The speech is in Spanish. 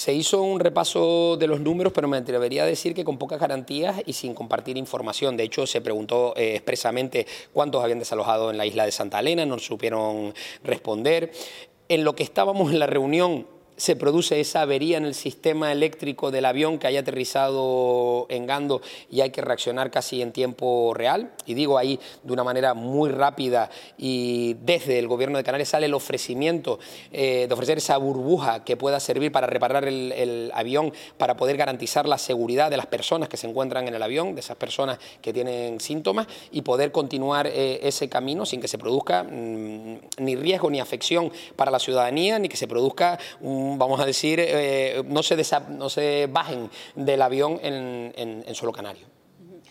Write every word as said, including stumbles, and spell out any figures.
Se hizo un repaso de los números, pero me atrevería a decir que con pocas garantías y sin compartir información. De hecho, se preguntó eh, expresamente cuántos habían desalojado en la isla de Santa Elena, no supieron responder. En lo que estábamos en la reunión, se produce esa avería en el sistema eléctrico del avión que haya aterrizado en Gando y hay que reaccionar casi en tiempo real. Y digo ahí de una manera muy rápida, y desde el Gobierno de Canarias sale el ofrecimiento eh, de ofrecer esa burbuja que pueda servir para reparar el, el avión, para poder garantizar la seguridad de las personas que se encuentran en el avión, de esas personas que tienen síntomas, y poder continuar eh, ese camino sin que se produzca mmm, ni riesgo ni afección para la ciudadanía, ni que se produzca un vamos a decir, eh, no, se desa, no se bajen del avión en, en, en suelo canario.